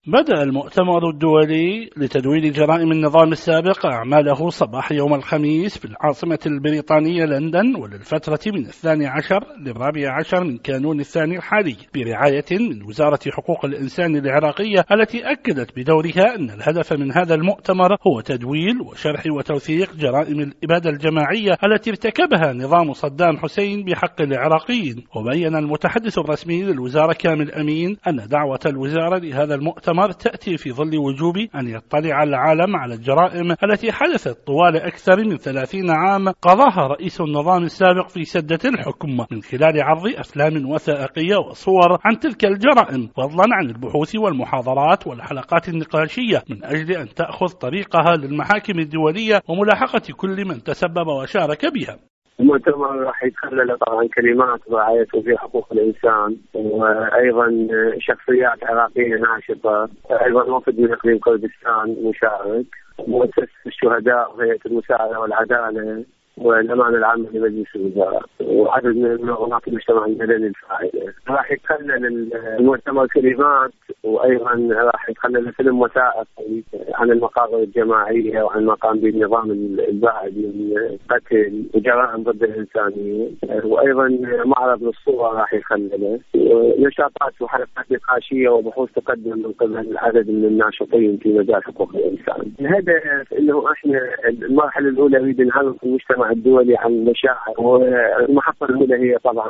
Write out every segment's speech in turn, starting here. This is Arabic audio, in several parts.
بدأ المؤتمر الدولي لتدوير جرائم النظام السابق أعماله صباح يوم الخميس في العاصمة البريطانية لندن، وللفترة من 12 لل14 من كانون الثاني الحالي، برعاية من وزارة حقوق الإنسان العراقية، التي أكدت بدورها أن الهدف من هذا المؤتمر هو تدويل وشرح وتوثيق جرائم الإبادة الجماعية التي ارتكبها نظام صدام حسين بحق العراقيين. وبين المتحدث الرسمي للوزارة كامل أمين أن دعوة الوزارة لهذا المؤتمر تأتي في ظل وجوب أن يطلع العالم على الجرائم التي حدثت طوال أكثر من 30 عام قضاها رئيس النظام السابق في سدة الحكم، من خلال عرض أفلام وثائقية وصور عن تلك الجرائم، فضلا عن البحوث والمحاضرات والحلقات النقاشية، من أجل أن تأخذ طريقها للمحاكم الدولية وملاحقة كل من تسبب وشارك بها. المؤتمر راح يتخلل طبعا كلمات رعايته في حقوق الإنسان، وأيضا شخصيات عراقية ناشطة، أيضا وفد من إقليم كردستان مشارك، مؤسسة الشهداء وهيئة المساعدة والعدالة والأمانة العامة لمجلس الوزراء، وعدد من منظمات المجتمع المدني الفاعلة. راح يتخلل المؤتمر كلمات، وأيضا راح يتخلل فيلم وثائقي عن المقابر الجماعية وعن ما قام به النظام البائد من قتل وجرائم ضد الإنسانية، وأيضا معرض للصور راح يتخلله، نشاطات وحلقات نقاشية وبحوث تقدم من قبل عدد من الناشطين في مجال حقوق الإنسان. الهدف إنه إحنا المرحلة الأولى نريد نعرف المجتمع الدولي عن المشاعر، والمحطة الأولى هي طبعا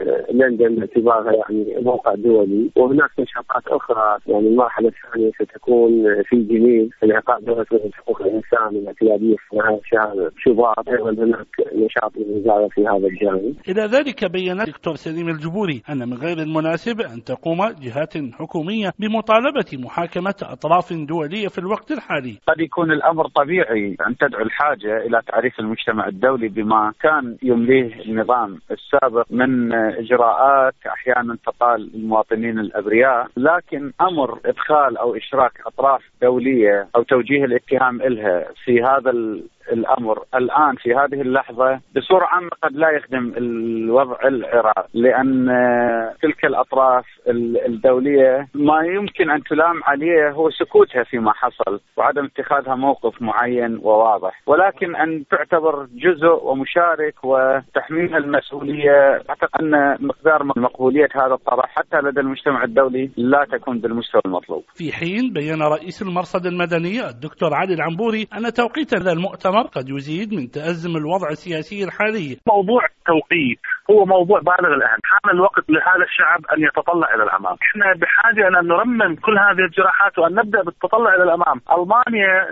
لندن باعتبارها يعني موقع دولي، وهناك نشاطات أخرى. يعني المرحلة الثانية ستكون في جنيف في إعقاب دورة حقوق الإنسان الاعتيادية في شهر شباط، أيضا هناك نشاط الوزارة في هذا الجانب. إلى ذلك بين الدكتور سليم الجبوري أن من غير المناسب أن تقوم جهات حكومية بمطالبة محاكمة أطراف دولية في الوقت الحالي. قد يكون الأمر طبيعي أن تدعو الحاجة إلى تعريف المجتمع الدولي بما كان يمليه النظام السابق من إجراءات أحيانا تقال المواطنين الأبرياء، لكن أمر إدخال أو إشراك أطراف دولية أو توجيه الاتهام إلها في هذا الأمر الآن في هذه اللحظة بصورة عامة قد لا يخدم الوضع العراقي، لأن تلك الأطراف الدولية ما يمكن أن تلام عليه هو سكوتها فيما حصل وعدم اتخاذها موقف معين وواضح، ولكن أن تعتبر جزء ومشارك وتحميلها المسؤولية. أعتقد أن مقدار مقبولية هذا الطرح حتى لدى المجتمع الدولي لا تكون بالمستوى المطلوب. في حين بين رئيس المرصد المدني الدكتور علي العنبوري أن توقيت هذا المؤتمر قد يزيد من تأزم الوضع السياسي الحالي. موضوع التوقيت هو موضوع بالغ الأهمية، حان الوقت لهذا الشعب أن يتطلع إلى الأمام. إحنا بحاجة أن نرمم كل هذه الجراحات وأن نبدأ بالتطلع إلى الأمام. ألمانيا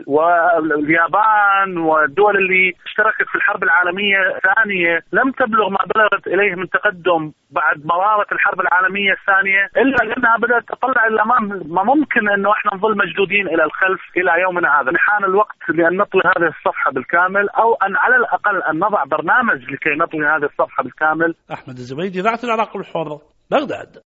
واليابان والدول اللي اشتركت في الحرب العالمية الثانية لم تبلغ ما بلغت إليه من تقدم بعد مرارة الحرب العالمية الثانية، إلا أنها بدأت تطلع إلى الأمام. ما ممكن أنه إحنا نظل مشدودين إلى الخلف إلى يومنا هذا. حان الوقت لأن نطوي هذه الصفحة بالكامل، أو أن على الأقل أن نضع برنامج لكي نطوي هذه الصفحة بالكامل. أحمد الزبيدي، إذاعة العراق الحر، بغداد.